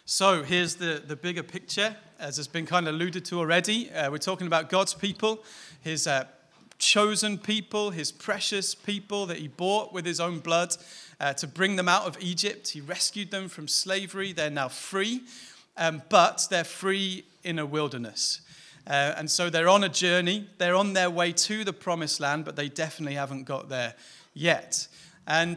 So here's the bigger picture, as has been kind of alluded to already. We're talking about God's people, his chosen people, his precious people that he bought with his own blood to bring them out of Egypt. He rescued them from slavery. They're now free, but they're free in a wilderness. And so they're on a journey. They're on their way to the promised land, but they definitely haven't got there yet. And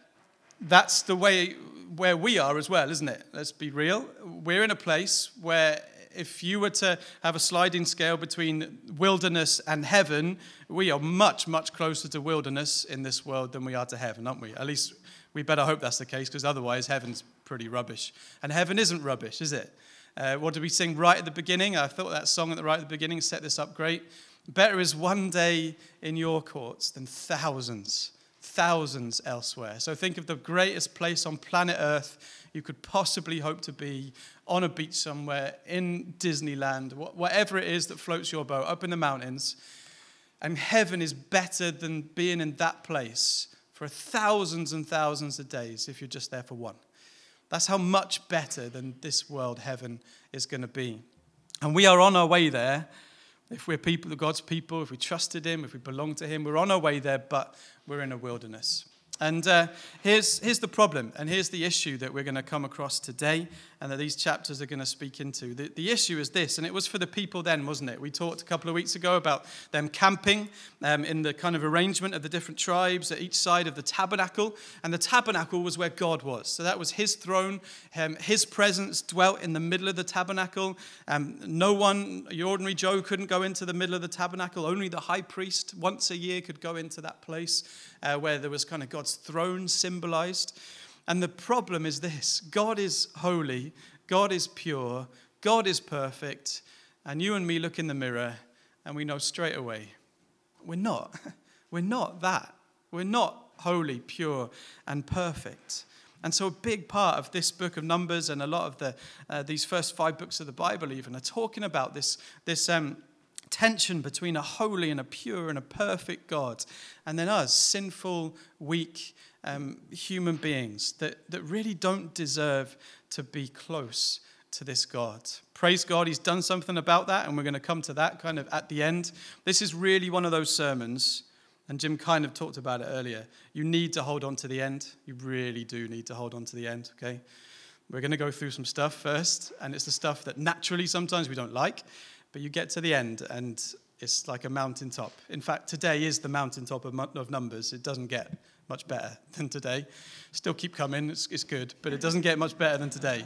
that's the way where we are as well, isn't it? Let's be real. We're in a place where if you were to have a sliding scale between wilderness and heaven, we are much, much closer to wilderness in this world than we are to heaven, aren't we? At least we better hope that's the case, because otherwise heaven's pretty rubbish. And heaven isn't rubbish, is it? What did we sing right at the beginning? I thought that song right at the beginning set this up great. Better is one day in your courts than thousands elsewhere. So think of the greatest place on planet Earth you could possibly hope to be, on a beach somewhere, in Disneyland, whatever it is that floats your boat, up in the mountains. And heaven is better than being in that place for thousands and thousands of days if you're just there for one. That's how much better than this world heaven is going to be. And we are on our way there. If we're people, God's people, if we trusted him, if we belong to him, we're on our way there, but we're in a wilderness. And here's the problem, and here's the issue that we're going to come across today, and that these chapters are going to speak into. The issue is this, and it was for the people then, wasn't it? We talked a couple of weeks ago about them camping in the kind of arrangement of the different tribes at each side of the tabernacle, and the tabernacle was where God was. So that was his throne. His presence dwelt in the middle of the tabernacle. No one, your ordinary Joe, couldn't go into the middle of the tabernacle. Only the high priest once a year could go into that place where there was kind of God's throne symbolized. And the problem is this: God is holy, God is pure, God is perfect, and you and me look in the mirror and we know straight away, we're not. We're not that. We're not holy, pure, and perfect. And so a big part of this book of Numbers, and a lot of these first 5 books of the Bible even, are talking about this tension between a holy and a pure and a perfect God, and then us, sinful, weak human beings that really don't deserve to be close to this God. Praise God, he's done something about that, and we're going to come to that kind of at the end. This is really one of those sermons, and Jim kind of talked about it earlier. You need to hold on to the end. You really do need to hold on to the end, okay? We're going to go through some stuff first, and it's the stuff that naturally sometimes we don't like, but you get to the end, and it's like a mountaintop. In fact, today is the mountaintop of Numbers. It doesn't get much better than today. Still keep coming. It's good, but it doesn't get much better than today.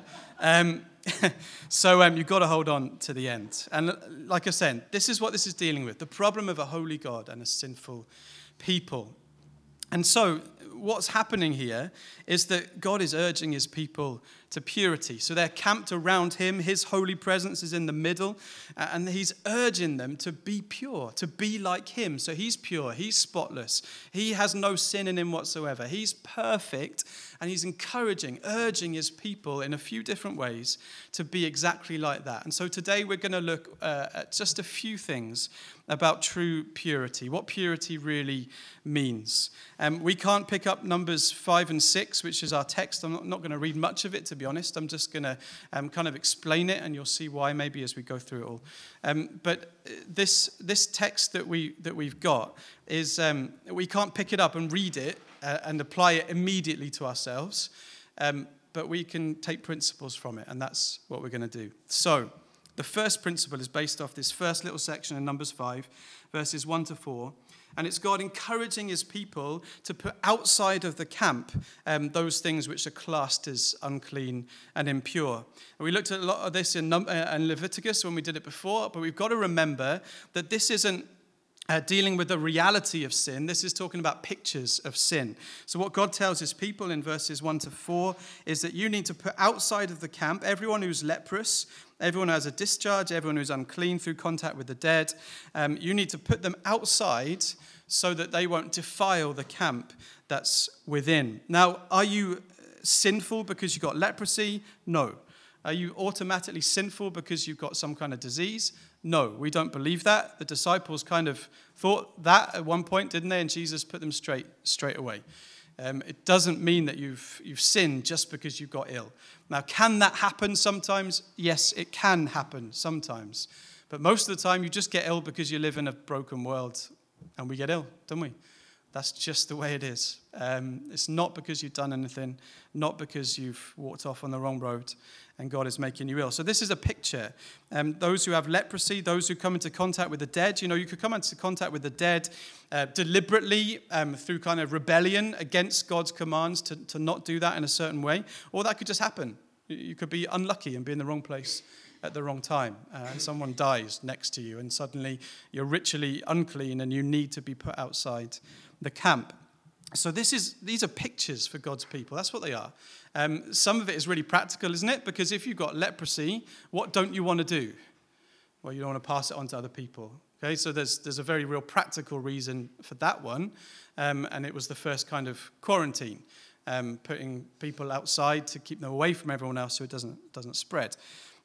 So you've got to hold on to the end. And like I said, this is what this is dealing with, the problem of a holy God and a sinful people. And so what's happening here is that God is urging his people to purity. So they're camped around him. His holy presence is in the middle. And he's urging them to be pure, to be like him. So he's pure. He's spotless. He has no sin in him whatsoever. He's perfect. And he's urging his people in a few different ways to be exactly like that. And so today we're going to look at just a few things about true purity, what purity really means. We can't pick up Numbers 5 and 6, which is our text. I'm not going to read much of it, to be honest. I'm just going to kind of explain it, and you'll see why maybe as we go through it all. But this text that we've got is we can't pick it up and read it and apply it immediately to ourselves, but we can take principles from it, and that's what we're going to do. So the first principle is based off this first little section in Numbers 5, verses 1 to 4. And it's God encouraging his people to put outside of the camp those things which are classed as unclean and impure. And we looked at a lot of this in Leviticus when we did it before, but we've got to remember that this isn't dealing with the reality of sin. This is talking about pictures of sin. So what God tells his people in verses 1 to 4 is that you need to put outside of the camp everyone who's leprous, everyone who has a discharge, everyone who's unclean through contact with the dead. You need to put them outside so that they won't defile the camp that's within. Now, are you sinful because you've got leprosy? No. Are you automatically sinful because you've got some kind of disease? No, we don't believe that. The disciples kind of thought that at one point, didn't they? And Jesus put them straight away. It doesn't mean that you've sinned just because you got ill. Now, can that happen sometimes? Yes, it can happen sometimes. But most of the time, you just get ill because you live in a broken world, and we get ill, don't we? That's just the way it is. It's not because you've done anything, not because you've walked off on the wrong road and God is making you ill. So this is a picture. Those who have leprosy, those who come into contact with the dead, you could come into contact with the dead deliberately through kind of rebellion against God's commands to not do that in a certain way, or that could just happen. You could be unlucky and be in the wrong place at the wrong time. Someone dies next to you and suddenly you're ritually unclean and you need to be put outside the camp. So these are pictures for God's people. That's what they are. Some of it is really practical, isn't it? Because if you've got leprosy, what don't you want to do? Well, you don't want to pass it on to other people. Okay, so there's a very real practical reason for that one. And it was the first kind of quarantine, putting people outside to keep them away from everyone else so it doesn't spread.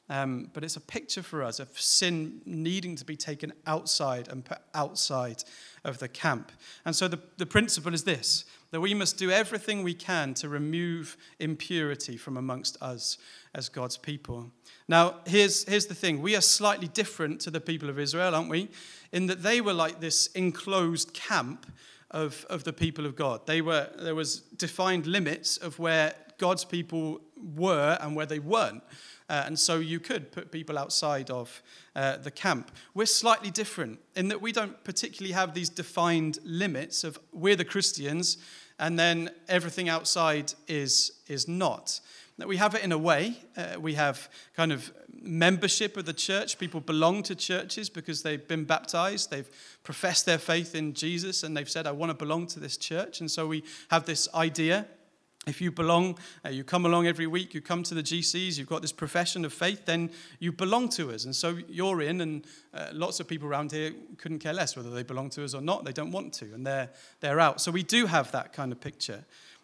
But it's a picture for us of sin needing to be taken outside and put outside of the camp. And so the principle is this, that we must do everything we can to remove impurity from amongst us as God's people. Now, here's the thing. We are slightly different to the people of Israel, aren't we? In that they were like this enclosed camp of the people of God. There was defined limits of where God's people were and where they weren't. And so you could put people outside of the camp. We're slightly different in that we don't particularly have these defined limits of we're the Christians and then everything outside is not. That we have it in a way. We have kind of membership of the church. People belong to churches because they've been baptized. They've professed their faith in Jesus and they've said, I want to belong to this church. And so we have this idea. If you belong, you come along every week, you come to the GCs, you've got this profession of faith, then you belong to us. And so you're in, and lots of people around here couldn't care less whether they belong to us or not. They don't want to, and they're out. So we do have that kind of picture.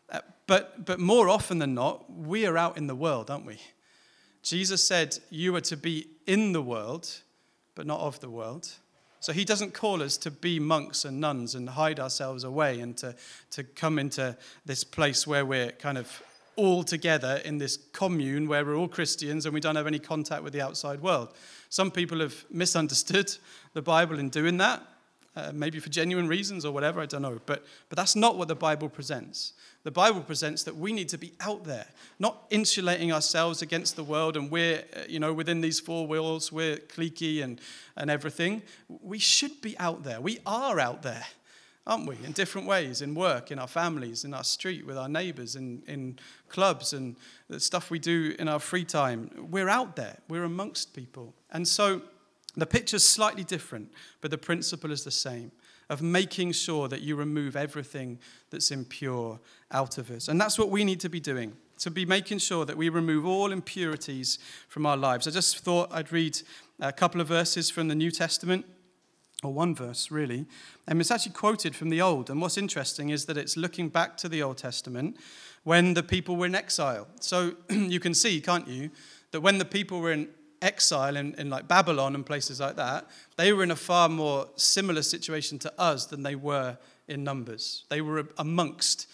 But more often than not, we are out in the world, aren't we? Jesus said, you are to be in the world, but not of the world. So he doesn't call us to be monks and nuns and hide ourselves away and to come into this place where we're kind of all together in this commune where we're all Christians and we don't have any contact with the outside world. Some people have misunderstood the Bible in doing that, maybe for genuine reasons or whatever, I don't know. But that's not what the Bible presents. The Bible presents that we need to be out there, not insulating ourselves against the world and we're, within these four walls, we're cliquey and everything. We should be out there. We are out there, aren't we? In different ways, in work, in our families, in our street, with our neighbors, in clubs and the stuff we do in our free time. We're out there. We're amongst people. And so the picture's slightly different, but the principle is the same, of making sure that you remove everything that's impure out of us. And that's what we need to be doing, to be making sure that we remove all impurities from our lives. I just thought I'd read a couple of verses from the New Testament, or one verse, really. It's actually quoted from the Old. And what's interesting is that it's looking back to the Old Testament when the people were in exile. So you can see, can't you, that when the people were in exile in like Babylon and places like that, they were in a far more similar situation to us than they were in Numbers. They were amongst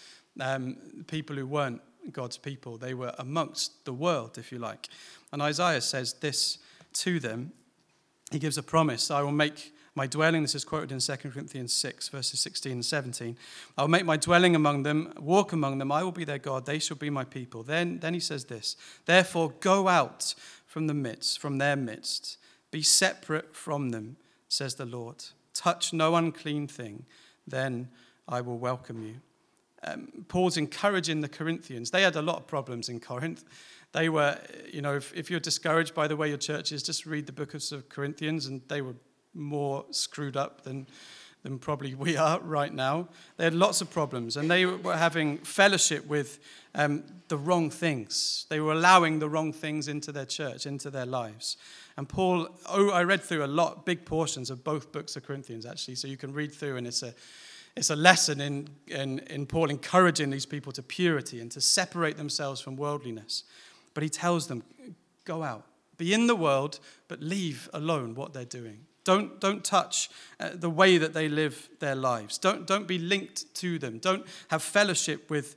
people who weren't God's people. They were amongst the world, if you like. And Isaiah says this to them. He gives a promise. I will make my dwelling, this is quoted in 2 Corinthians 6, verses 16 and 17. I will make my dwelling among them, walk among them. I will be their God. They shall be my people. Then he says this, therefore go out from their midst. Be separate from them, says the Lord. Touch no unclean thing, then I will welcome you. Paul's encouraging the Corinthians. They had a lot of problems in Corinth. They were, if you're discouraged by the way your church is, just read the book of Corinthians, and they were more screwed up than probably we are right now. They had lots of problems, and they were having fellowship with the wrong things. They were allowing the wrong things into their church, into their lives. And Paul, I read through big portions of both books of Corinthians, actually, so you can read through, and it's a lesson in Paul encouraging these people to purity and to separate themselves from worldliness. But he tells them, go out, be in the world, but leave alone what they're doing. Don't touch the way that they live their lives. Don't be linked to them. Don't have fellowship with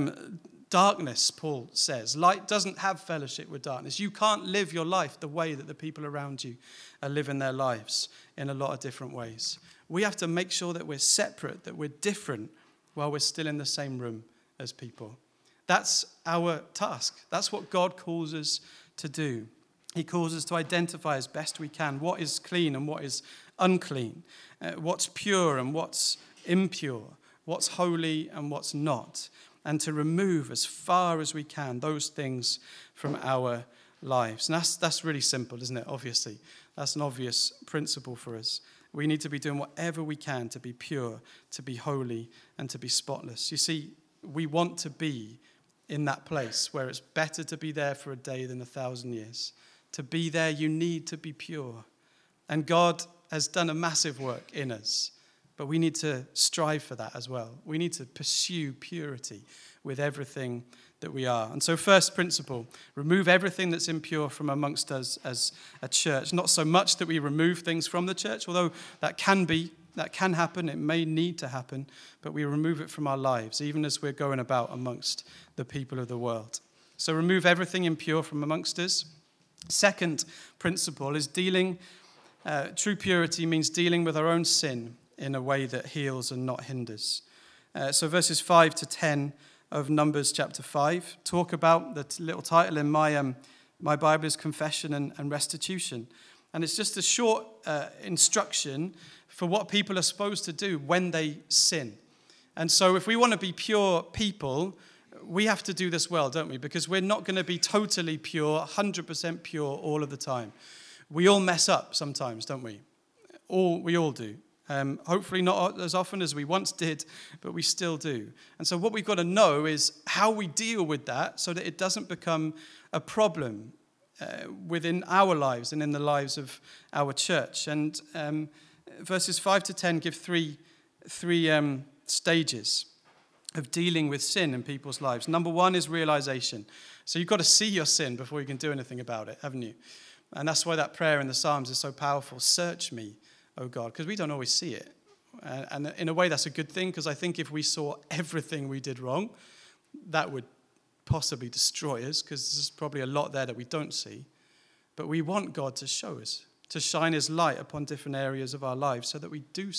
darkness, Paul says. Light doesn't have fellowship with darkness. You can't live your life the way that the people around you are living their lives in a lot of different ways. We have to make sure that we're separate, that we're different while we're still in the same room as people. That's our task. That's what God calls us to do. He calls us to identify as best we can what is clean and what is unclean, what's pure and what's impure, what's holy and what's not, and to remove as far as we can those things from our lives. And that's really simple, isn't it? Obviously, that's an obvious principle for us. We need to be doing whatever we can to be pure, to be holy, and to be spotless. You see, we want to be in that place where it's better to be there for a day than 1,000 years. To be there, you need to be pure. And God has done a massive work in us, but we need to strive for that as well. We need to pursue purity with everything that we are. And so first principle, remove everything that's impure from amongst us as a church. Not so much that we remove things from the church, although that can happen, it may need to happen, but we remove it from our lives, even as we're going about amongst the people of the world. So remove everything impure from amongst us. Second principle is true purity means dealing with our own sin in a way that heals and not hinders. So verses 5 to 10 of Numbers chapter 5 talk about, the little title in my Bible is Confession and Restitution. And it's just a short instruction for what people are supposed to do when they sin. And so if we want to be pure people, we have to do this well, don't we? Because we're not going to be totally pure, 100% pure all of the time. We all mess up sometimes, don't we? We all do. Hopefully not as often as we once did, but we still do. And so what we've got to know is how we deal with that so that it doesn't become a problem within our lives and in the lives of our church. And verses 5 to 10 give three stages of dealing with sin in people's lives. Number one is realization. So you've got to see your sin before you can do anything about it, haven't you? And that's why that prayer in the Psalms is so powerful. Search me, O God, because we don't always see it. And in a way, that's a good thing, because I think if we saw everything we did wrong, that would possibly destroy us, because there's probably a lot there that we don't see. But we want God to show us, to shine his light upon different areas of our lives so that we do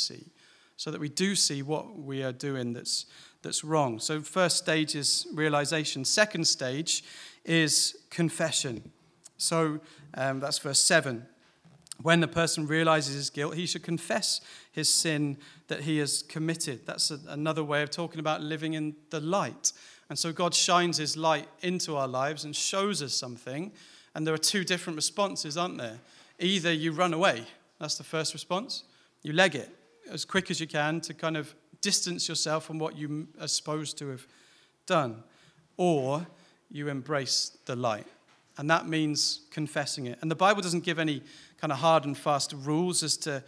see what we are doing that's wrong. So first stage is realization. Second stage is confession. So that's verse 7. When the person realizes his guilt, he should confess his sin that he has committed. That's another way of talking about living in the light. And so God shines his light into our lives and shows us something. And there are two different responses, aren't there? Either you run away. That's the first response. You leg it as quick as you can to kind of distance yourself from what you are supposed to have done. Or you embrace the light. And that means confessing it. And the Bible doesn't give any kind of hard and fast rules as to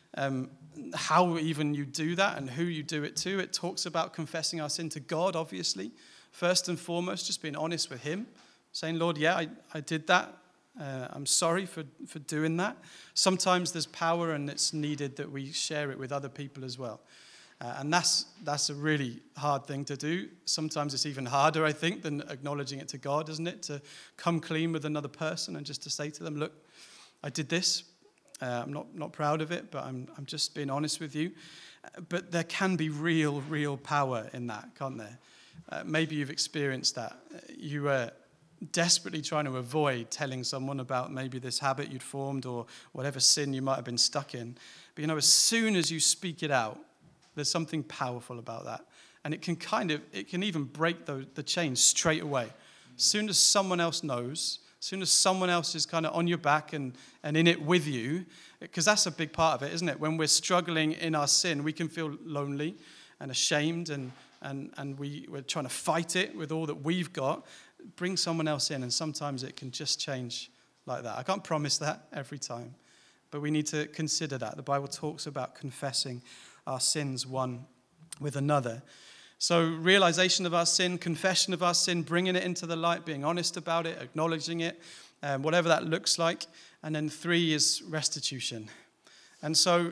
how even you do that and who you do it to. It talks about confessing our sin to God, obviously. First and foremost, just being honest with him. Saying, Lord, yeah, I did that. I'm sorry for doing that. Sometimes there's power and it's needed that we share it with other people as well. And that's a really hard thing to do. Sometimes it's even harder, I think, than acknowledging it to God, isn't it? To come clean with another person and just to say to them, look, I did this. I'm not proud of it, but I'm just being honest with you. But there can be real power in that, can't there? Maybe you've experienced that. You were desperately trying to avoid telling someone about maybe this habit you'd formed or whatever sin you might have been stuck in. But as soon as you speak it out, there's something powerful about that. And it can even break the chains straight away. As soon as someone else knows, as soon as someone else is kind of on your back and in it with you, because that's a big part of it, isn't it? When we're struggling in our sin, we can feel lonely and ashamed and we're trying to fight it with all that we've got. Bring someone else in, and sometimes it can just change like that. I can't promise that every time, but we need to consider that. The Bible talks about confessing our sins one with another. So realization of our sin, confession of our sin, bringing it into the light, being honest about it, acknowledging it, whatever that looks like. And then 3 is restitution. And so,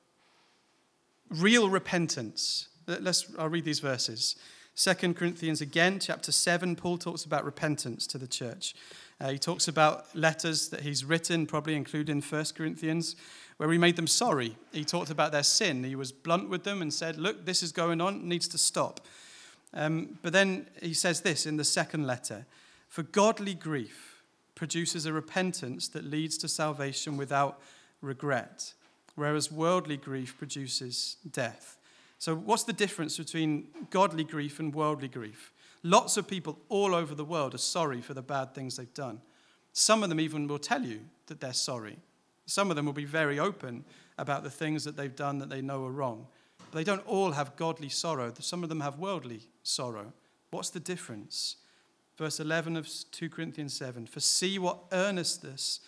real repentance. I'll read these verses. 2 Corinthians again, chapter 7, Paul talks about repentance to the church. He talks about letters that he's written, probably including 1 Corinthians, where he made them sorry. He talked about their sin. He was blunt with them and said, look, this is going on, it needs to stop. But then he says this in the second letter, for godly grief produces a repentance that leads to salvation without regret, whereas worldly grief produces death. So what's the difference between godly grief and worldly grief? Lots of people all over the world are sorry for the bad things they've done. Some of them even will tell you that they're sorry. Some of them will be very open about the things that they've done that they know are wrong. But they don't all have godly sorrow. Some of them have worldly sorrow. What's the difference? Verse 11 of 2 Corinthians 7. For see what earnestness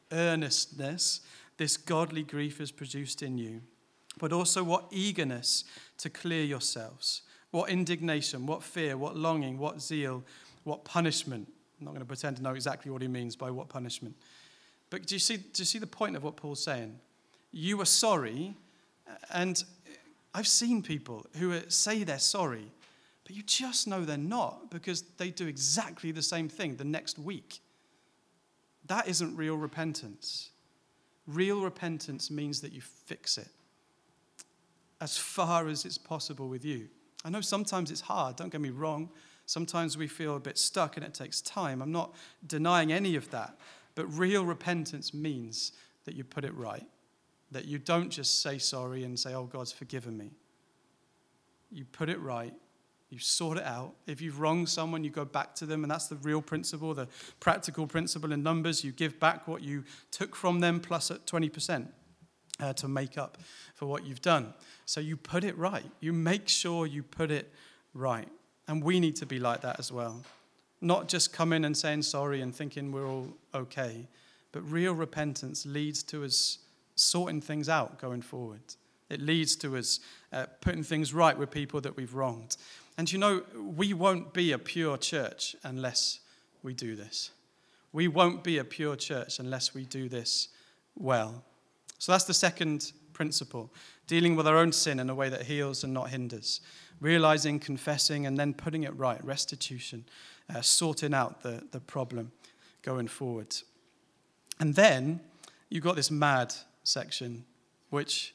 this godly grief has produced in you, but also what eagerness to clear yourselves, what indignation, what fear, what longing, what zeal, what punishment. I'm not going to pretend to know exactly what he means by what punishment. But do you see the point of what Paul's saying? You are sorry, and I've seen people who say they're sorry, but you just know they're not because they do exactly the same thing the next week. That isn't real repentance. Real repentance means that you fix it as far as it's possible with you. I know sometimes it's hard, don't get me wrong. Sometimes we feel a bit stuck and it takes time. I'm not denying any of that. But real repentance means that you put it right. That you don't just say sorry and say, oh, God's forgiven me. You put it right. You sort it out. If you've wronged someone, you go back to them, and that's the real principle, the practical principle in Numbers. You give back what you took from them plus 20% to make up for what you've done. So you put it right. You make sure you put it right. And we need to be like that as well. Not just coming and saying sorry and thinking we're all okay, but real repentance leads to us sorting things out going forward. It leads to us putting things right with people that we've wronged. And you know, we won't be a pure church unless we do this. We won't be a pure church unless we do this well. So that's the second principle, dealing with our own sin in a way that heals and not hinders. Realizing, confessing, and then putting it right, restitution, sorting out the problem going forward. And then you've got this mad section, which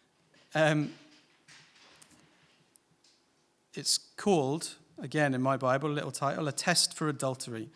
it's called, again in my Bible, a little title, A Test for Adultery.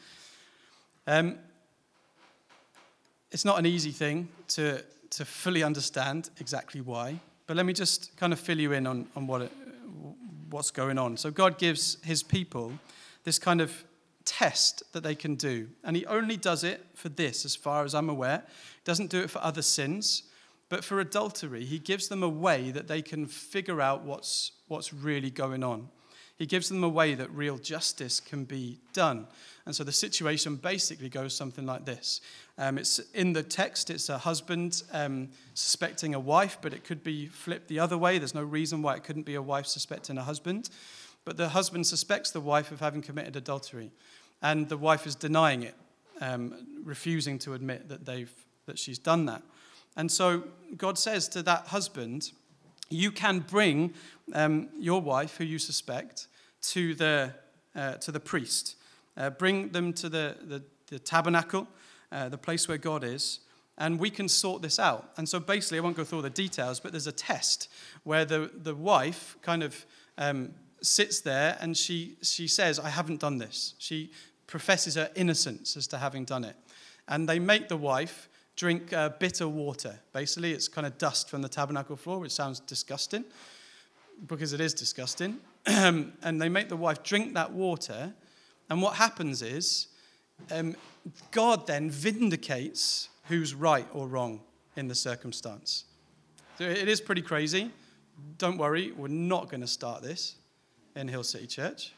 It's not an easy thing to fully understand exactly why, but let me just kind of fill you in on what's going on. So God gives his people this kind of test that they can do, and he only does it for this, as far as I'm aware. He doesn't do it for other sins, but for adultery, he gives them a way that they can figure out what's really going on. He gives them a way that real justice can be done. And so the situation basically goes something like this. It's in the text, it's a husband suspecting a wife, but it could be flipped the other way. There's no reason why it couldn't be a wife suspecting a husband. But the husband suspects the wife of having committed adultery, and the wife is denying it, refusing to admit that she's done that. And so God says to that husband, you can bring your wife, who you suspect, to the priest. Bring them to the tabernacle, the place where God is, and we can sort this out. And so basically, I won't go through all the details, but there's a test where the wife kind of sits there and she says, I haven't done this. She professes her innocence as to having done it. And they make the wife drink bitter water. Basically, it's kind of dust from the tabernacle floor, which sounds disgusting, because it is disgusting. And they make the wife drink that water. And what happens is God then vindicates who's right or wrong in the circumstance. So it is pretty crazy. Don't worry, we're not going to start this in Hill City Church.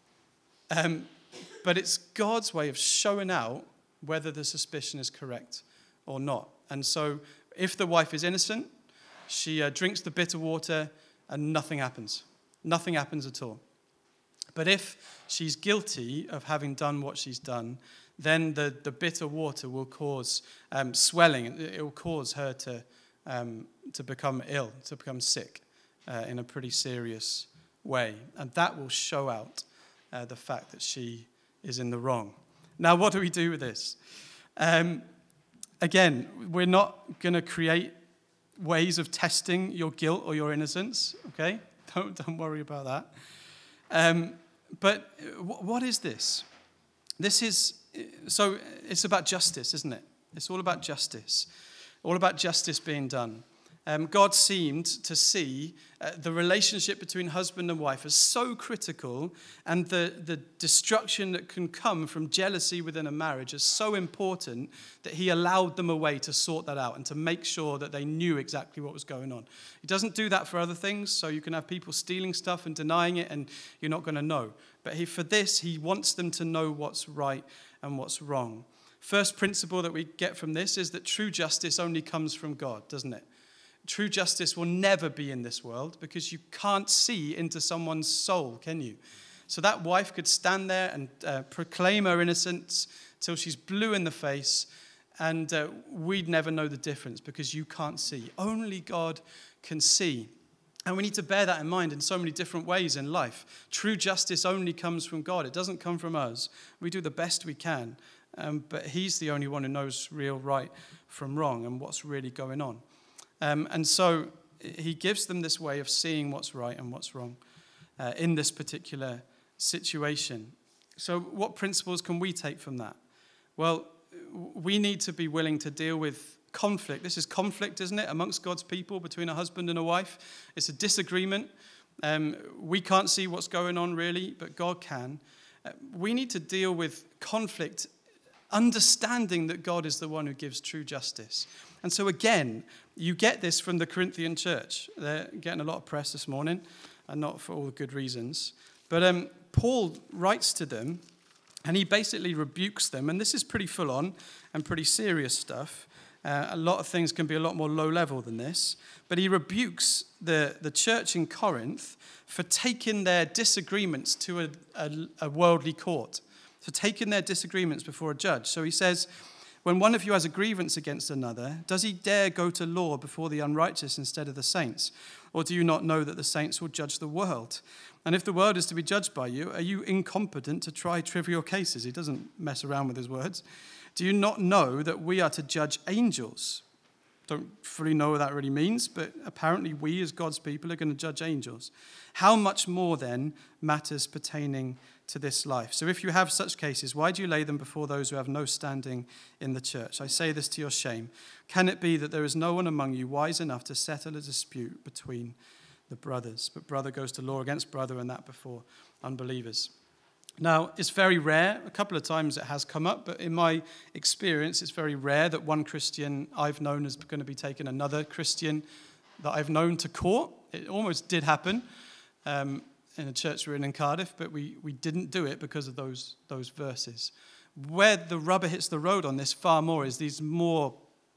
But it's God's way of showing out whether the suspicion is correct or not. And so if the wife is innocent, she drinks the bitter water and nothing happens. Nothing happens at all. But if she's guilty of having done what she's done, then the bitter water will cause swelling. It will cause her to to become ill, to become sick in a pretty serious way. And that will show out the fact that she is in the wrong. Now, what do we do with this? Again, we're not going to create ways of testing your guilt or your innocence, okay? Don't worry about that. But what is this? So it's about justice, isn't it? It's all about justice. All about justice being done. God seemed to see the relationship between husband and wife as so critical, and the destruction that can come from jealousy within a marriage is so important that he allowed them a way to sort that out and to make sure that they knew exactly what was going on. He doesn't do that for other things, so you can have people stealing stuff and denying it and you're not going to know. But for this, he wants them to know what's right and what's wrong. First principle that we get from this is that true justice only comes from God, doesn't it? True justice will never be in this world because you can't see into someone's soul, can you? So that wife could stand there and proclaim her innocence till she's blue in the face, and we'd never know the difference because you can't see. Only God can see. And we need to bear that in mind in so many different ways in life. True justice only comes from God. It doesn't come from us. We do the best we can, but he's the only one who knows real right from wrong and what's really going on. And so he gives them this way of seeing what's right and what's wrong in this particular situation. So what principles can we take from that? Well, we need to be willing to deal with conflict. This is conflict, isn't it, amongst God's people, between a husband and a wife. It's a disagreement. We can't see what's going on really, but God can. We need to deal with conflict, understanding that God is the one who gives true justice. And so again, you get this from the Corinthian church. They're getting a lot of press this morning, and not for all the good reasons. But Paul writes to them, and he basically rebukes them. And this is pretty full on and pretty serious stuff. A lot of things can be a lot more low level than this. But he rebukes the church in Corinth for taking their disagreements to a worldly court, for taking their disagreements before a judge. So he says, when one of you has a grievance against another, does he dare go to law before the unrighteous instead of the saints? Or do you not know that the saints will judge the world? And if the world is to be judged by you, are you incompetent to try trivial cases? He doesn't mess around with his words. Do you not know that we are to judge angels? Don't fully know what that really means, but apparently we as God's people are going to judge angels. How much more then matters pertaining to this life? So if you have such cases, why do you lay them before those who have no standing in the church? I say this to your shame. Can it be that there is no one among you wise enough to settle a dispute between the brothers? But brother goes to law against brother, and that before unbelievers. Now, it's very rare. A couple of times it has come up, but in my experience, it's very rare that one Christian I've known is going to be taking another Christian that I've known to court. It almost did happen in a church we're in Cardiff, but we didn't do it because of those verses. Where the rubber hits the road on this far more is these more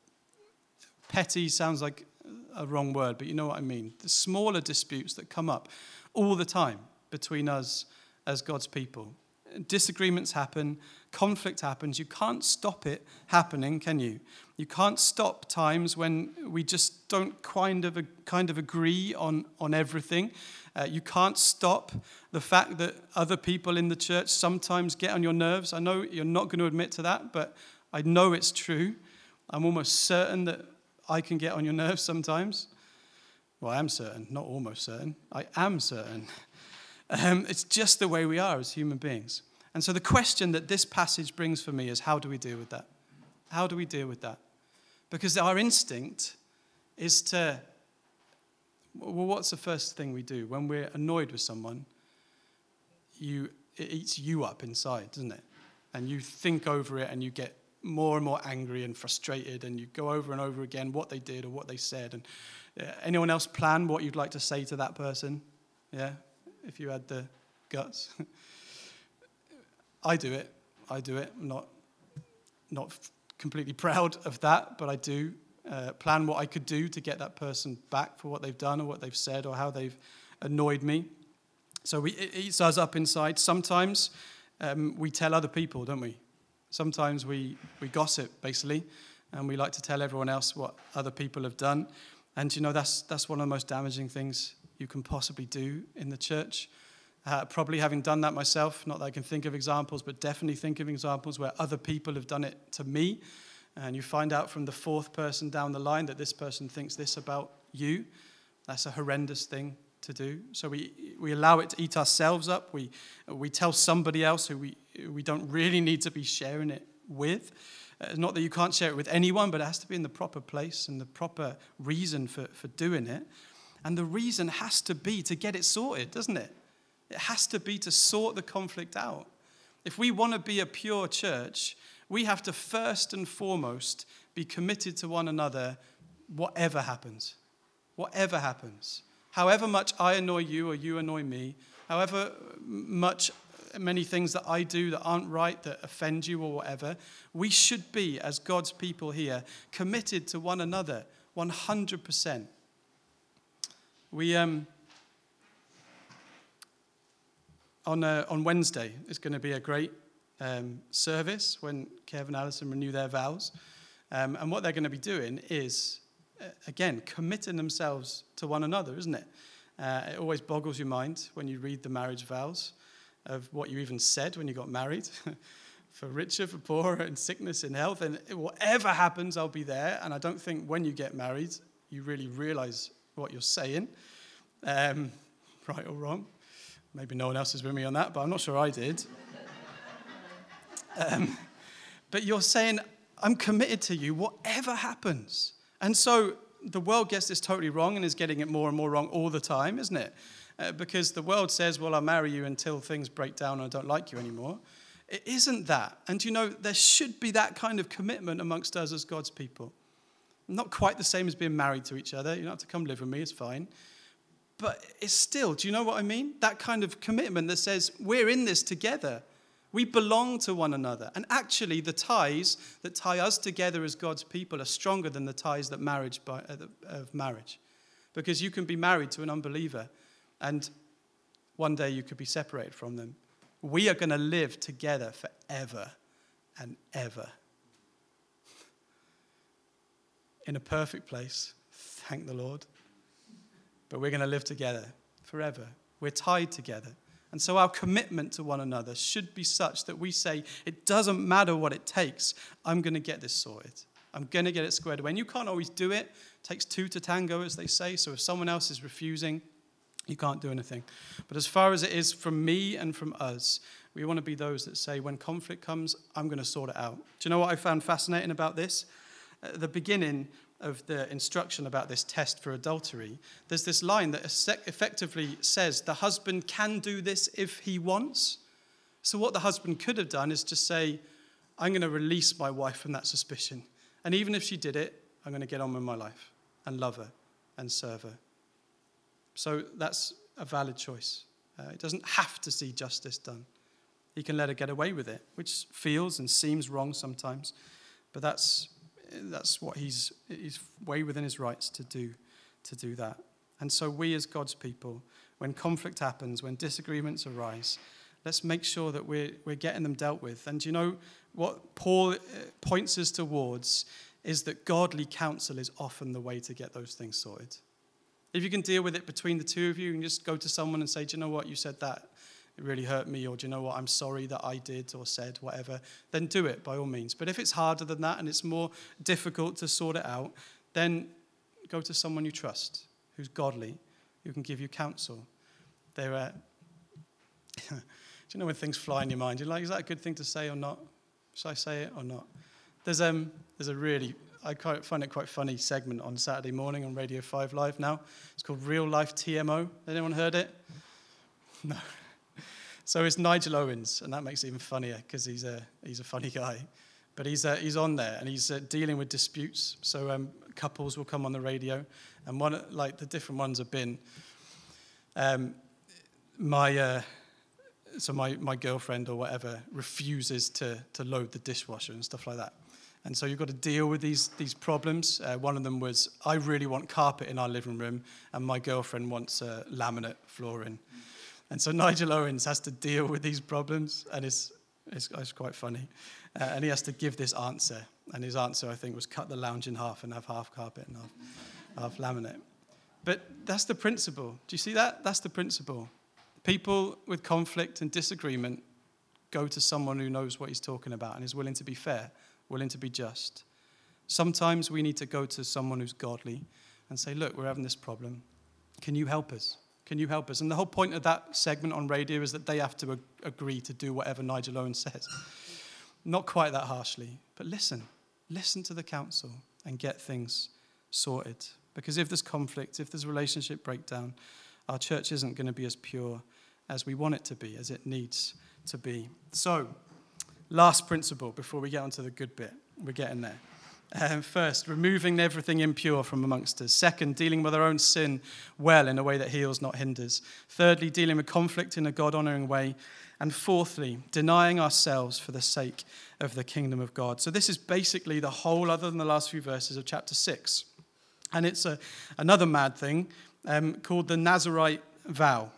petty, sounds like a wrong word, but you know what I mean. The smaller disputes that come up all the time between us as God's people. Disagreements happen, conflict happens. You can't stop it happening, can you? You can't stop times when we just don't kind of agree on everything. You can't stop the fact that other people in the church sometimes get on your nerves. I know you're not going to admit to that, but I know it's true. I'm almost certain that I can get on your nerves sometimes. Well, I am certain, not almost certain. I am certain. It's just the way we are as human beings. And so the question that this passage brings for me is, how do we deal with that? How do we deal with that? Because our instinct is to, well, what's the first thing we do? When we're annoyed with someone, it eats you up inside, doesn't it? And you think over it and you get more and more angry and frustrated, and you go over and over again what they did or what they said. And anyone else plan what you'd like to say to that person? Yeah? If you had the guts. I do it. I'm not completely proud of that, but I do plan what I could do to get that person back for what they've done or what they've said or how they've annoyed me. So it eats us up inside. Sometimes we tell other people, don't we? Sometimes we gossip, basically. and we like to tell everyone else what other people have done. And that's one of the most damaging things you can possibly do in the church. Probably having done that myself, not that I can think of examples, but definitely think of examples where other people have done it to me. And you find out from the fourth person down the line that this person thinks this about you. That's a horrendous thing to do. So we allow it to eat ourselves up. We tell somebody else who we don't really need to be sharing it with. Not that you can't share it with anyone, but it has to be in the proper place and the proper reason for doing it. And the reason has to be to get it sorted, doesn't it? It has to be to sort the conflict out. If we want to be a pure church, we have to first and foremost be committed to one another, whatever happens. Whatever happens. However much I annoy you or you annoy me, however many things that I do that aren't right, that offend you or whatever, we should be, as God's people here, committed to one another 100%. On Wednesday, it's going to be a great service when Kev and Alison renew their vows. And what they're going to be doing is, again, committing themselves to one another, isn't it? It always boggles your mind when you read the marriage vows of what you even said when you got married. For richer, for poorer, in sickness, in health. And whatever happens, I'll be there. And I don't think when you get married, you really realize what you're saying, right or wrong. Maybe no one else is with me on that, but I'm not sure I did. But you're saying, I'm committed to you, whatever happens. And so the world gets this totally wrong and is getting it more and more wrong all the time, isn't it? Because the world says, well, I'll marry you until things break down and I don't like you anymore. It isn't that. And there should be that kind of commitment amongst us as God's people. Not quite the same as being married to each other. You don't have to come live with me, it's fine. But it's still, do you know what I mean? That kind of commitment that says, we're in this together. We belong to one another. And actually, the ties that tie us together as God's people are stronger than the ties that of marriage. Because you can be married to an unbeliever, and one day you could be separated from them. We are going to live together forever and ever. In a perfect place, thank the Lord. But we're going to live together forever. We're tied together. And so our commitment to one another should be such that we say, it doesn't matter what it takes, I'm going to get this sorted. I'm going to get it squared away. And you can't always do it. It takes two to tango, as they say. So if someone else is refusing, you can't do anything. But as far as it is from me and from us, we want to be those that say, when conflict comes, I'm going to sort it out. Do you know what I found fascinating about this? At the beginning of the instruction about this test for adultery, there's this line that effectively says the husband can do this if he wants. So what the husband could have done is just say, I'm going to release my wife from that suspicion. And even if she did it, I'm going to get on with my life and love her and serve her. So that's a valid choice. It doesn't have to see justice done. He can let her get away with it, which feels and seems wrong sometimes. But that's what he's way within his rights to do that. And so we as God's people, when conflict happens, when disagreements arise, let's make sure that we're getting them dealt with. And you know what Paul points us towards is that godly counsel is often the way to get those things sorted. If you can deal with it between the two of you and just go to someone and say, do you know what, you said that, it really hurt me, or do you know what, I'm sorry that I did or said, whatever, then do it by all means. But if it's harder than that and it's more difficult to sort it out, then go to someone you trust, who's godly, who can give you counsel. Do you know when things fly in your mind? You're like, is that a good thing to say or not? Should I say it or not? There's a really, I find it quite funny segment on Saturday morning on Radio 5 Live now. It's called Real Life TMO. Anyone heard it? No. So it's Nigel Owens, and that makes it even funnier because he's a funny guy. But he's on there, and he's dealing with disputes. So couples will come on the radio, and the different ones have been my girlfriend or whatever refuses to load the dishwasher and stuff like that. And so you've got to deal with these problems. One of them was, I really want carpet in our living room, and my girlfriend wants laminate flooring. And so Nigel Owens has to deal with these problems, and it's quite funny. And he has to give this answer. And his answer, I think, was cut the lounge in half and have half carpet and half laminate. But that's the principle. Do you see that? That's the principle. People with conflict and disagreement go to someone who knows what he's talking about and is willing to be fair, willing to be just. Sometimes we need to go to someone who's godly and say, look, we're having this problem. Can you help us? Can you help us? And the whole point of that segment on radio is that they have to agree to do whatever Nigel Owen says. Not quite that harshly, but listen to the counsel and get things sorted. Because if there's conflict, if there's relationship breakdown, our church isn't going to be as pure as we want it to be, as it needs to be. So, last principle before we get onto the good bit. We're getting there. First, removing everything impure from amongst us. Second, dealing with our own sin well in a way that heals, not hinders. Thirdly, dealing with conflict in a God-honoring way. And fourthly, denying ourselves for the sake of the kingdom of God. So this is basically the whole, other than the last few verses of chapter 6. And it's another mad thing called the Nazirite vow.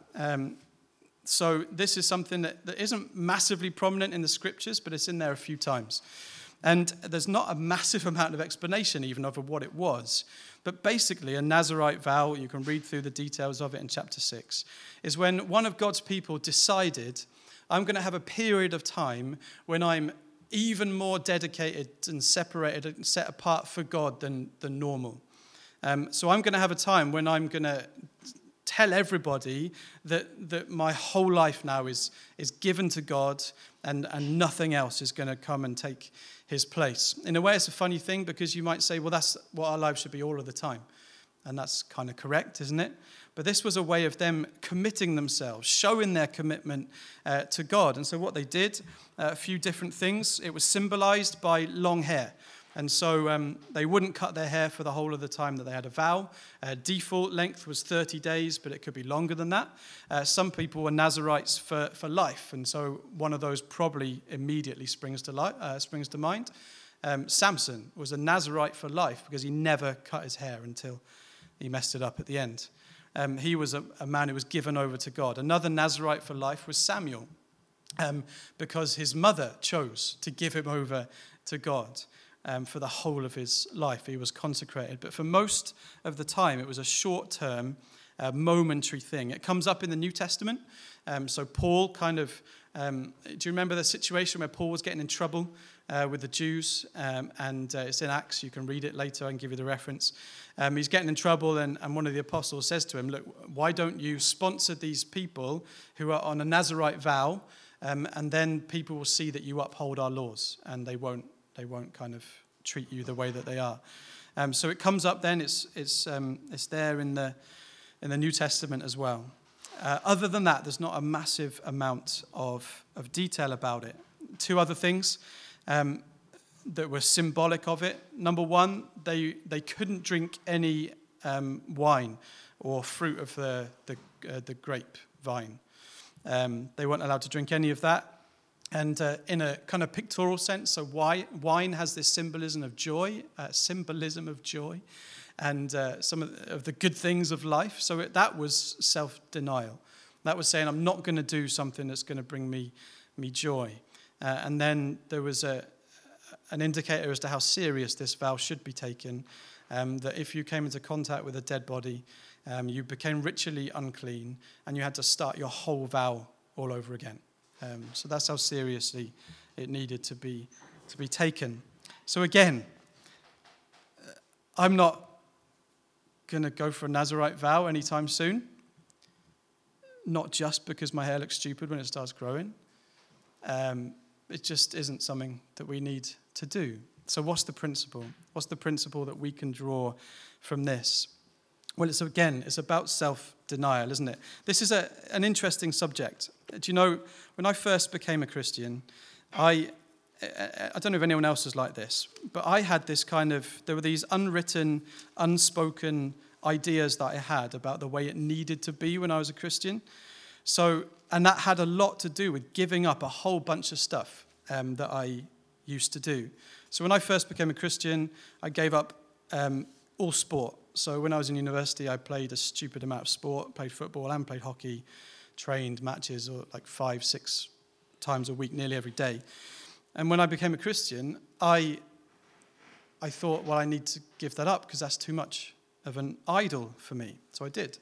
So this is something that isn't massively prominent in the scriptures, but it's in there a few times. And there's not a massive amount of explanation even of what it was. But basically, a Nazirite vow, you can read through the details of it in chapter 6, is when one of God's people decided, I'm going to have a period of time when I'm even more dedicated and separated and set apart for God than normal. So I'm going to have a time when I'm going to tell everybody that my whole life now is given to God and nothing else is going to come and take his place. In a way, it's a funny thing because you might say, well, that's what our lives should be all of the time. And that's kind of correct, isn't it? But this was a way of them committing themselves, showing their commitment to God. And so what they did, a few different things. It was symbolized by long hair. And so they wouldn't cut their hair for the whole of the time that they had a vow. Default length was 30 days, but it could be longer than that. Some people were Nazirites for life, and so one of those probably immediately springs to mind. Samson was a Nazirite for life because he never cut his hair until he messed it up at the end. He was a man who was given over to God. Another Nazirite for life was Samuel, because his mother chose to give him over to God. For the whole of his life, he was consecrated. But for most of the time, it was a short-term, momentary thing. It comes up in the New Testament. So Paul do you remember the situation where Paul was getting in trouble with the Jews? And it's in Acts. You can read it later. I can give you the reference. He's getting in trouble, and one of the apostles says to him, look, why don't you sponsor these people who are on a Nazirite vow, and then people will see that you uphold our laws, and they won't kind of treat you the way that they are. So it comes up then. It's there in the New Testament as well. Other than that, there's not a massive amount of detail about it. Two other things that were symbolic of it. Number one, they couldn't drink any wine or fruit of the grapevine. They weren't allowed to drink any of that. And in a kind of pictorial sense, so wine has this symbolism of joy, and some of the good things of life. So that was self-denial. That was saying, I'm not going to do something that's going to bring me joy. And then there was an indicator as to how serious this vow should be taken, that if you came into contact with a dead body, you became ritually unclean, and you had to start your whole vow all over again. So that's how seriously it needed to be taken. So again, I'm not going to go for a Nazirite vow anytime soon. Not just because my hair looks stupid when it starts growing. It just isn't something that we need to do. So what's the principle? What's the principle that we can draw from this? Well, it's about self-denial, isn't it? This is an interesting subject. Do you know, when I first became a Christian, I don't know if anyone else was like this, but I had this there were these unwritten, unspoken ideas that I had about the way it needed to be when I was a Christian. So, and that had a lot to do with giving up a whole bunch of stuff that I used to do. So when I first became a Christian, I gave up all sport. So when I was in university, I played a stupid amount of sport, played football and played hockey, trained matches like 5-6 times a week, nearly every day. And when I became a Christian, I I thought, well, I need to give that up because that's too much of an idol for me. So I did.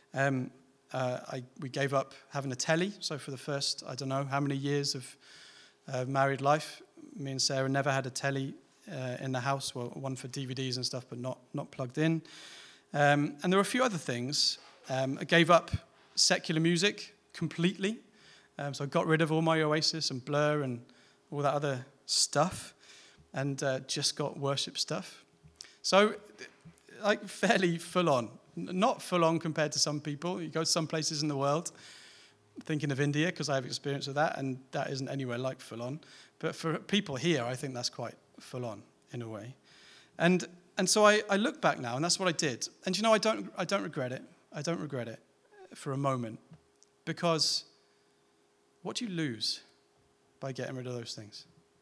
We gave up having a telly. So for the first, I don't know how many years of married life, me and Sarah never had a telly in the house. Well, one for DVDs and stuff, but not plugged in. And there were a few other things. I gave up secular music completely. So I got rid of all my Oasis and Blur and all that other stuff and just got worship stuff. So like fairly full on. Not full on compared to some people. You go to some places in the world, thinking of India because I have experience with that, and that isn't anywhere like full on. But for people here, I think that's quite full on in a way. And so I look back now, and that's what I did. And I don't regret it. I don't regret it for a moment, because what do you lose by getting rid of those things?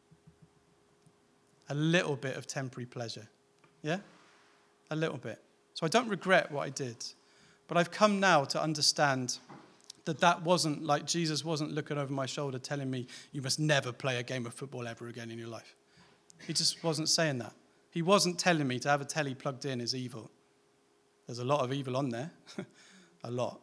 A little bit of temporary pleasure, yeah? A little bit. So I don't regret what I did, but I've come now to understand that wasn't like Jesus wasn't looking over my shoulder telling me, you must never play a game of football ever again in your life. He just wasn't saying that. He wasn't telling me to have a telly plugged in is evil. There's a lot of evil on there, a lot.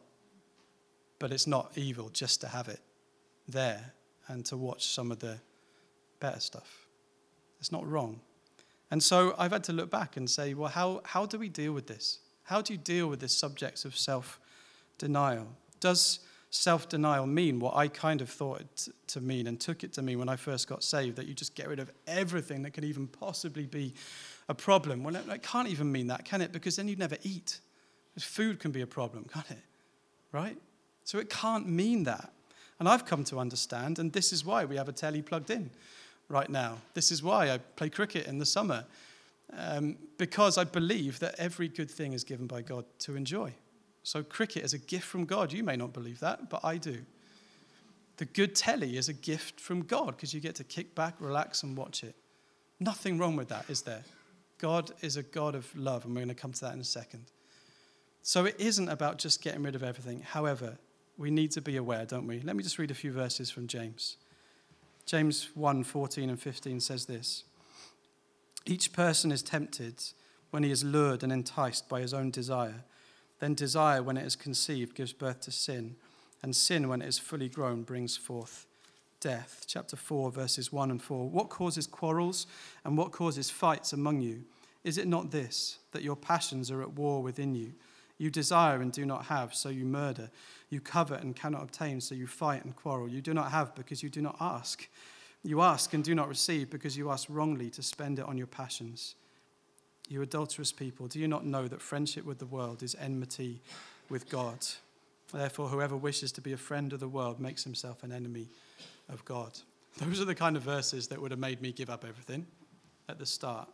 But it's not evil just to have it there and to watch some of the better stuff. It's not wrong. And so I've had to look back and say, well, how do we deal with this? How do you deal with this subject of self-denial? Does self-denial mean what I kind of thought it to mean and took it to mean when I first got saved, that you just get rid of everything that could even possibly be a problem? Well, it can't even mean that, can it? Because then you'd never eat. Food can be a problem, can't it? Right? So it can't mean that. And I've come to understand, and this is why we have a telly plugged in right now. This is why I play cricket in the summer, because I believe that every good thing is given by God to enjoy. So cricket is a gift from God. You may not believe that, but I do. The good telly is a gift from God because you get to kick back, relax, and watch it. Nothing wrong with that, is there? God is a God of love, and we're going to come to that in a second. So it isn't about just getting rid of everything. However, we need to be aware, don't we? Let me just read a few verses from James. James 1:14 and 15 says this: each person is tempted when he is lured and enticed by his own desire. Then desire, when it is conceived, gives birth to sin. And sin, when it is fully grown, brings forth death. Chapter 4, verses 1 and 4. What causes quarrels and what causes fights among you? Is it not this, that your passions are at war within you? You desire and do not have, so you murder. You covet and cannot obtain, so you fight and quarrel. You do not have because you do not ask. You ask and do not receive because you ask wrongly to spend it on your passions. You adulterous people, do you not know that friendship with the world is enmity with God? Therefore, whoever wishes to be a friend of the world makes himself an enemy of God. Those are the kind of verses that would have made me give up everything at the start.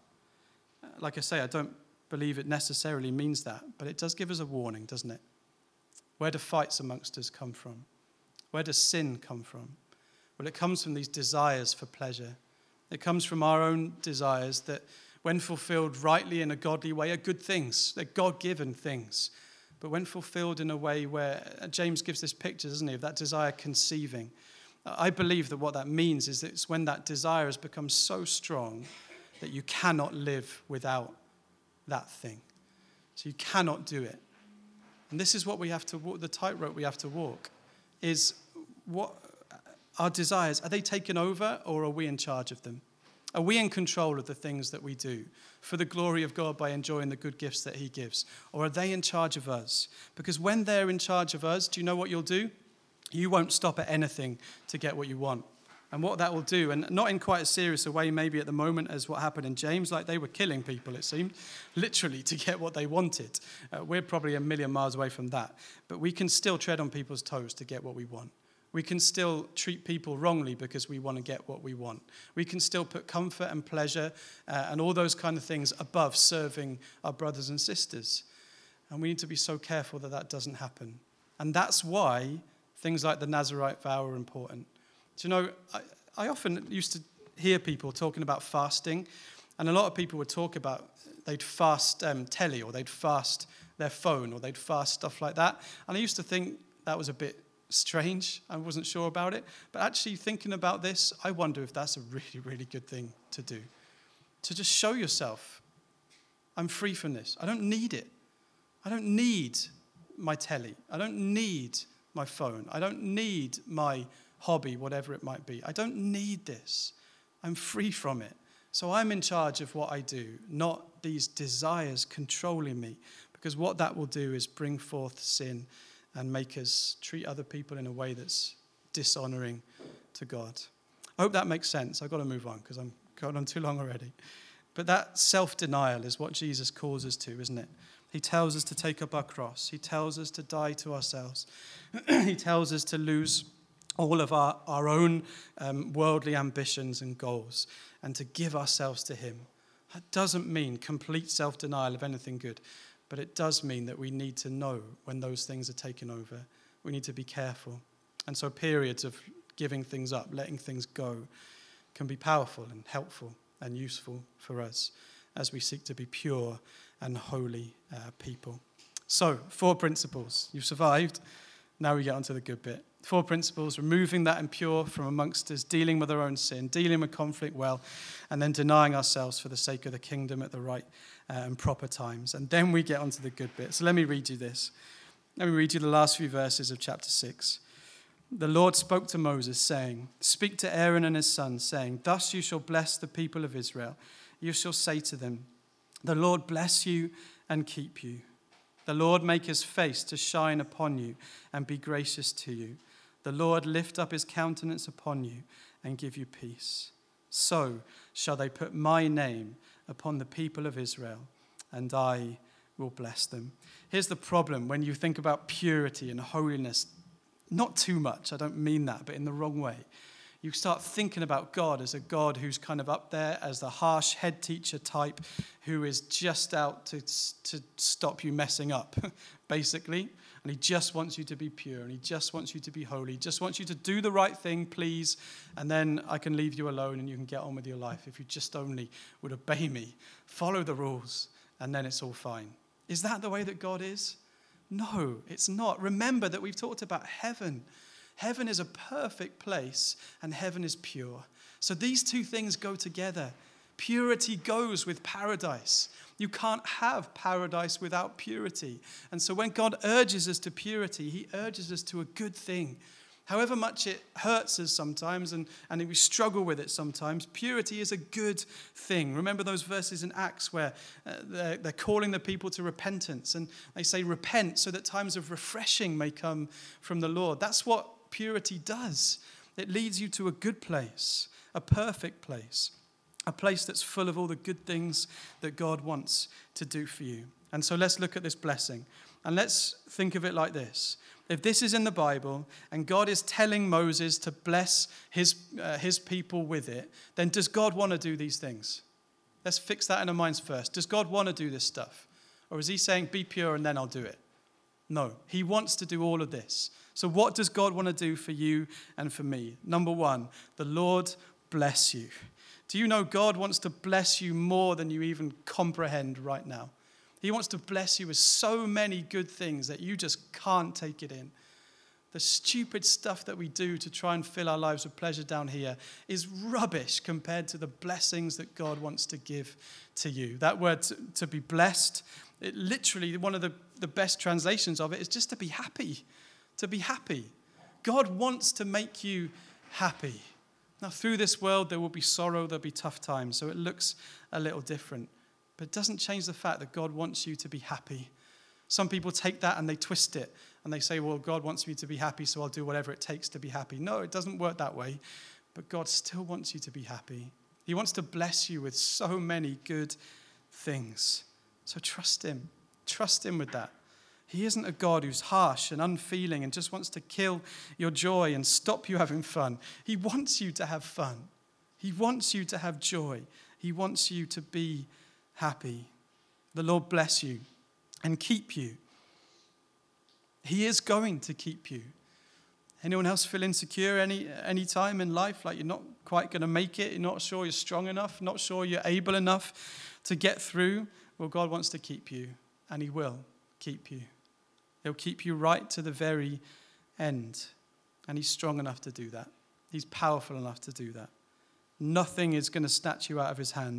Like I say, I don't believe it necessarily means that, but it does give us a warning, doesn't it? Where do fights amongst us come from? Where does sin come from? Well, it comes from these desires for pleasure. It comes from our own desires that, when fulfilled rightly in a godly way, are good things. They're God-given things. But when fulfilled in a way where, James gives this picture, doesn't he, of that desire conceiving. I believe that what that means is that it's when that desire has become so strong that you cannot live without that thing. So you cannot do it. And this is what we have to walk, the tightrope we have to walk, is what our desires, are they taken over or are we in charge of them? Are we in control of the things that we do for the glory of God by enjoying the good gifts that he gives? Or are they in charge of us? Because when they're in charge of us, do you know what you'll do? You won't stop at anything to get what you want. And what that will do, and not in quite as serious a way maybe at the moment as what happened in James, like they were killing people, it seemed, literally to get what they wanted. We're probably a million miles away from that. But we can still tread on people's toes to get what we want. We can still treat people wrongly because we want to get what we want. We can still put comfort and pleasure and all those kind of things above serving our brothers and sisters. And we need to be so careful that that doesn't happen. And that's why things like the Nazirite vow are important. Do you know, I often used to hear people talking about fasting, and a lot of people would talk about they'd fast telly, or they'd fast their phone, or they'd fast stuff like that. And I used to think that was a bit strange. I wasn't sure about it. But actually thinking about this, I wonder if that's a really, really good thing to do. To just show yourself I'm free from this. I don't need it. I don't need my telly. I don't need my phone. I don't need my hobby, whatever it might be. I don't need this. I'm free from it. So I'm in charge of what I do, not these desires controlling me, because what that will do is bring forth sin and make us treat other people in a way that's dishonoring to God. I hope that makes sense. I've got to move on because I'm going on too long already. But that self-denial is what Jesus calls us to, isn't it? He tells us to take up our cross. He tells us to die to ourselves. He tells us to lose all of our own worldly ambitions and goals and to give ourselves to him. That doesn't mean complete self-denial of anything good, but it does mean that we need to know when those things are taken over. We need to be careful. And so periods of giving things up, letting things go, can be powerful and helpful and useful for us as we seek to be pure and holy people. So, 4 principles. You've survived. Now we get on to the good bit. 4 principles: removing that impure from amongst us, dealing with our own sin, dealing with conflict well, and then denying ourselves for the sake of the kingdom at the right and proper times. And then we get on to the good bit. So let me read you this. Let me read you the last few verses of chapter 6. The Lord spoke to Moses, saying, "Speak to Aaron and his sons, saying, thus you shall bless the people of Israel. You shall say to them, the Lord bless you and keep you. The Lord make his face to shine upon you and be gracious to you. The Lord lift up his countenance upon you and give you peace. So shall they put my name upon the people of Israel, and I will bless them." Here's the problem when you think about purity and holiness. Not too much, I don't mean that, but in the wrong way. You start thinking about God as a God who's kind of up there as the harsh head teacher type who is just out to stop you messing up, basically. And he just wants you to be pure, and he just wants you to be holy. He just wants you to do the right thing, please, and then I can leave you alone and you can get on with your life if you just only would obey me, follow the rules, and then it's all fine. Is that the way that God is? No, it's not. Remember that we've talked about heaven. Heaven is a perfect place, and heaven is pure. So these two things go together. Purity goes with paradise. You can't have paradise without purity. And so when God urges us to purity, he urges us to a good thing. However much it hurts us sometimes and we struggle with it sometimes, purity is a good thing. Remember those verses in Acts where they're calling the people to repentance, and they say, repent so that times of refreshing may come from the Lord. That's what purity does. It leads you to a good place, a perfect place, a place that's full of all the good things that God wants to do for you. And so let's look at this blessing, and let's think of it like this. If this is in the Bible and God is telling Moses to bless his people with it, then does God want to do these things? Let's fix that in our minds first. Does God want to do this stuff? Or is he saying, be pure and then I'll do it? No, he wants to do all of this. So what does God want to do for you and for me? Number 1, the Lord bless you. Do you know God wants to bless you more than you even comprehend right now? He wants to bless you with so many good things that you just can't take it in. The stupid stuff that we do to try and fill our lives with pleasure down here is rubbish compared to the blessings that God wants to give to you. That word to be blessed, it literally, one of the best translations of it is just to be happy. To be happy. God wants to make you happy. Now, through this world, there will be sorrow, there'll be tough times, so it looks a little different. But it doesn't change the fact that God wants you to be happy. Some people take that and they twist it and they say, well, God wants me to be happy, so I'll do whatever it takes to be happy. No, it doesn't work that way. But God still wants you to be happy. He wants to bless you with so many good things. So trust him. Trust him with that. He isn't a God who's harsh and unfeeling and just wants to kill your joy and stop you having fun. He wants you to have fun. He wants you to have joy. He wants you to be happy. The Lord bless you and keep you. He is going to keep you. Anyone else feel insecure any time in life, like you're not quite going to make it, you're not sure you're strong enough, not sure you're able enough to get through? Well, God wants to keep you, and he will keep you. He'll keep you right to the very end, and he's strong enough to do that. He's powerful enough to do that. Nothing is going to snatch you out of his hand.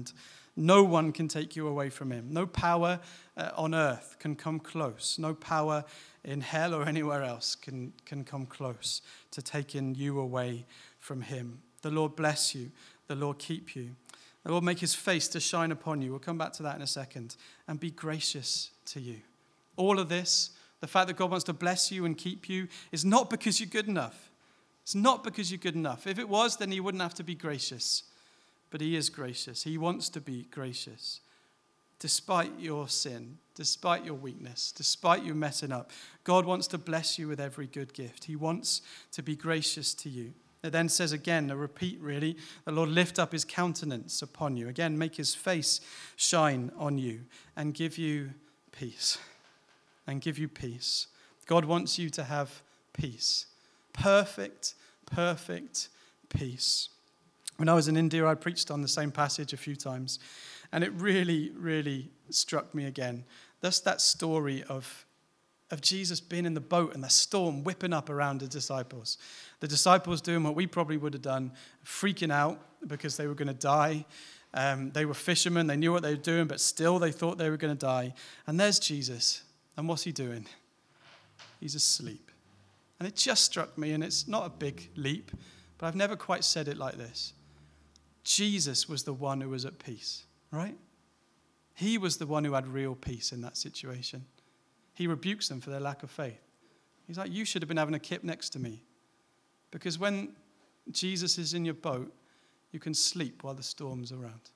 No one can take you away from him. No power on earth can come close. No power in hell or anywhere else can come close to taking you away from him. The Lord bless you. The Lord keep you. The Lord make his face to shine upon you. We'll come back to that in a second. And be gracious to you. All of this, the fact that God wants to bless you and keep you, is not because you're good enough. It's not because you're good enough. If it was, then he wouldn't have to be gracious. But he is gracious. He wants to be gracious. Despite your sin, despite your weakness, despite you messing up, God wants to bless you with every good gift. He wants to be gracious to you. It then says again, a repeat really, the Lord lift up his countenance upon you. Again, make his face shine on you and give you peace. And give you peace. God wants you to have peace. Perfect peace. When I was in India, I preached on the same passage a few times, and it really, really struck me again. That's that story of Jesus being in the boat and the storm whipping up around the disciples. The disciples doing what we probably would have done, freaking out because they were going to die. They were fishermen. They knew what they were doing, but still they thought they were going to die. And there's Jesus. And what's he doing? He's asleep. And it just struck me, and it's not a big leap, but I've never quite said it like this. Jesus was the one who was at peace, right? He was the one who had real peace in that situation. He rebukes them for their lack of faith. He's like, you should have been having a kip next to me. Because when Jesus is in your boat, you can sleep while the storm's around.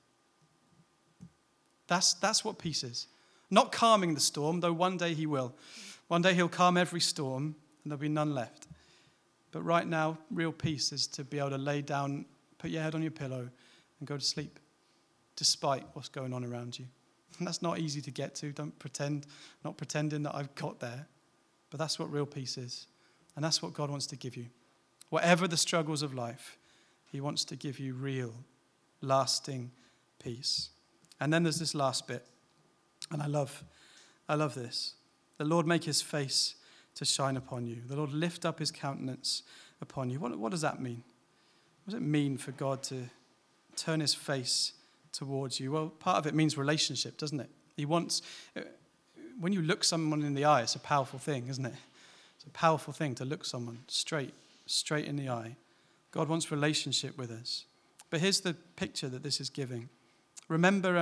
That's what peace is. Not calming the storm, though one day he will. One day he'll calm every storm, and there'll be none left. But right now, real peace is to be able to lay down, put your head on your pillow, and go to sleep, despite what's going on around you. And that's not easy to get to. Don't pretend, not pretending that I've got there. But that's what real peace is. And that's what God wants to give you. Whatever the struggles of life, he wants to give you real, lasting peace. And then there's this last bit. And I love this. The Lord make his face to shine upon you. The Lord lift up his countenance upon you. What does that mean? What does it mean for God to turn his face towards you? Well, part of it means relationship, doesn't it? He wants, when you look someone in the eye, it's a powerful thing, isn't it? It's a powerful thing to look someone straight in the eye. God wants relationship with us. But here's the picture that this is giving. Remember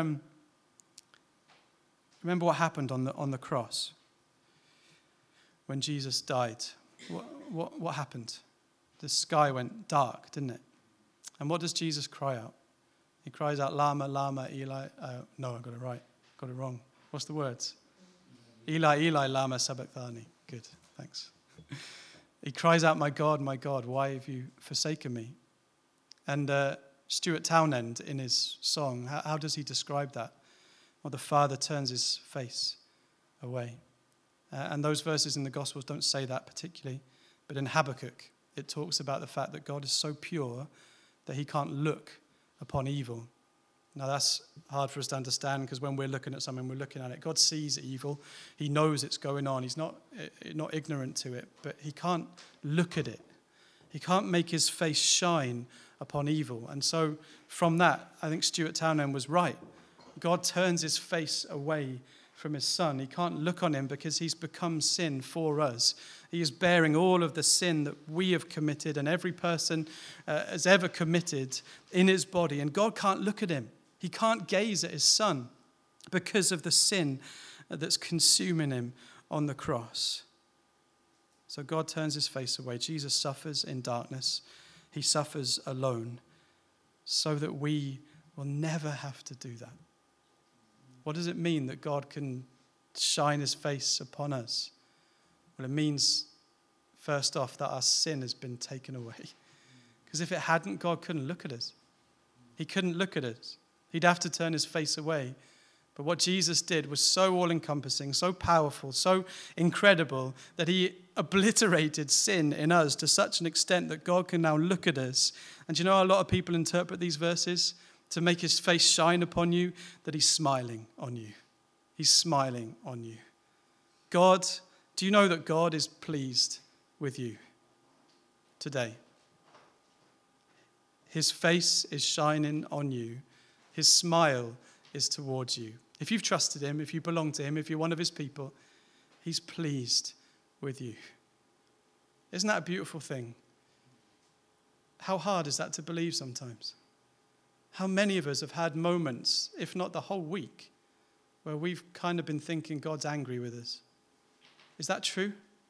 what happened on the cross when Jesus died. What happened? The sky went dark, didn't it? And what does Jesus cry out? He cries out, Lama, Lama, Eli. No, I got it right. Got it wrong. What's the words? Eli, Eli, Lama sabachthani. Good, thanks. He cries out, my God, why have you forsaken me? And Stuart Townend, in his song, how does he describe that? Well, the Father turns his face away. And those verses in the Gospels don't say that particularly. But in Habakkuk, it talks about the fact that God is so pure that he can't look upon evil. Now, that's hard for us to understand because when we're looking at something, we're looking at it. God sees evil. He knows it's going on. He's not ignorant to it, but he can't look at it. He can't make his face shine upon evil. And so from that, I think Stuart Townend was right. God turns his face away from his son. He can't look on him because he's become sin for us. He is bearing all of the sin that we have committed and every person has ever committed in his body. And God can't look at him. He can't gaze at his son because of the sin that's consuming him on the cross. So God turns his face away. Jesus suffers in darkness. He suffers alone so that we will never have to do that. What does it mean that God can shine his face upon us? Well, it means, first off, that our sin has been taken away. Because if it hadn't, God couldn't look at us. He couldn't look at us. He'd have to turn his face away. But what Jesus did was so all-encompassing, so powerful, so incredible that he obliterated sin in us to such an extent that God can now look at us. And you know, a lot of people interpret these verses to make his face shine upon you, that he's smiling on you. He's smiling on you. God, do you know that God is pleased with you today? His face is shining on you. His smile is towards you. If you've trusted him, if you belong to him, if you're one of his people, he's pleased with you. Isn't that a beautiful thing? How hard is that to believe sometimes? How many of us have had moments, if not the whole week, where we've kind of been thinking God's angry with us? Is that true?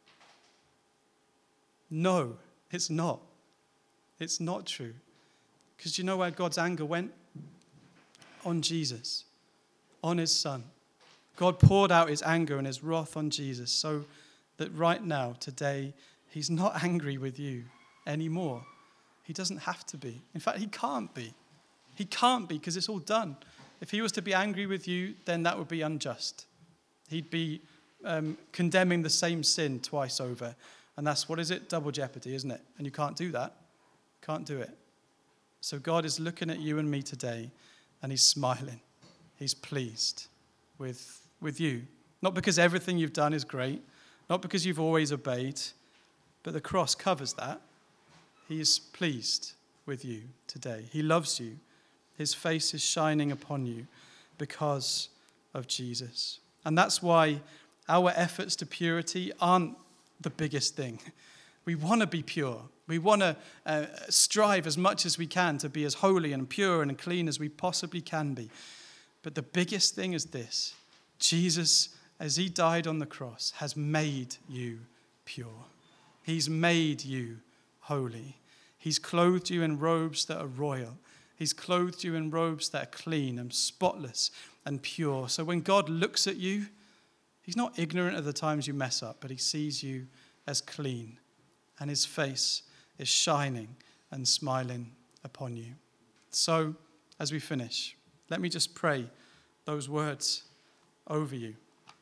No, it's not. It's not true. Because you know where God's anger went? On Jesus, on his son. God poured out his anger and his wrath on Jesus so that right now, today, he's not angry with you anymore. He doesn't have to be. In fact, he can't be. He can't be because it's all done. If he was to be angry with you, then that would be unjust. He'd be condemning the same sin twice over. And that's, what is it? Double jeopardy, isn't it? And you can't do that. Can't do it. So God is looking at you and me today, and he's smiling. He's pleased with you. Not because everything you've done is great, not because you've always obeyed, but the cross covers that. He is pleased with you today. He loves you. His face is shining upon you because of Jesus. And that's why our efforts to purity aren't the biggest thing. We want to be pure. We want to strive as much as we can to be as holy and pure and clean as we possibly can be. But the biggest thing is this: Jesus, as he died on the cross, has made you pure. He's made you holy. He's clothed you in robes that are royal. He's clothed you in robes that are clean and spotless and pure. So when God looks at you, he's not ignorant of the times you mess up, but he sees you as clean, and his face is shining and smiling upon you. So as we finish, let me just pray those words over you.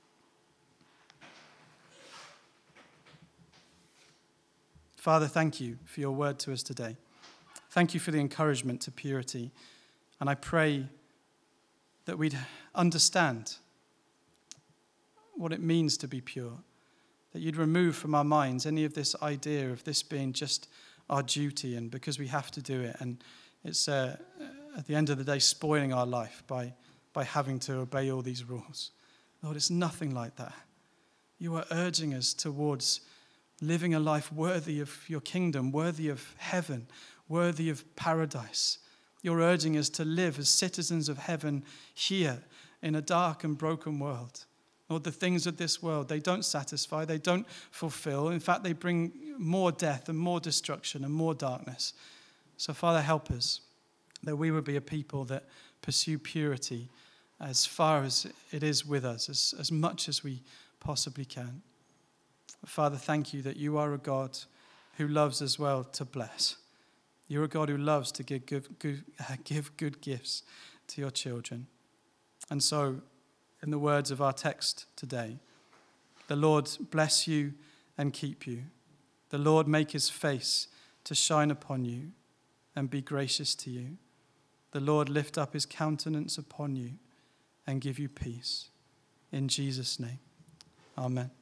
Father, thank you for your word to us today. Thank you for the encouragement to purity. And I pray that we'd understand what it means to be pure, that you'd remove from our minds any of this idea of this being just our duty and because we have to do it, and it's at the end of the day spoiling our life by having to obey all these rules. Lord, it's nothing like that. You are urging us towards living a life worthy of your kingdom, worthy of heaven, worthy of paradise. You're urging us to live as citizens of heaven here in a dark and broken world. Lord, the things of this world, they don't satisfy, they don't fulfill. In fact, they bring more death and more destruction and more darkness. So, Father, help us that we would be a people that pursue purity as far as it is with us, as much as we possibly can. Father, thank you that you are a God who loves as well to bless. You're a God who loves to give good gifts to your children. And so, in the words of our text today, the Lord bless you and keep you. The Lord make his face to shine upon you and be gracious to you. The Lord lift up his countenance upon you and give you peace. In Jesus' name, amen.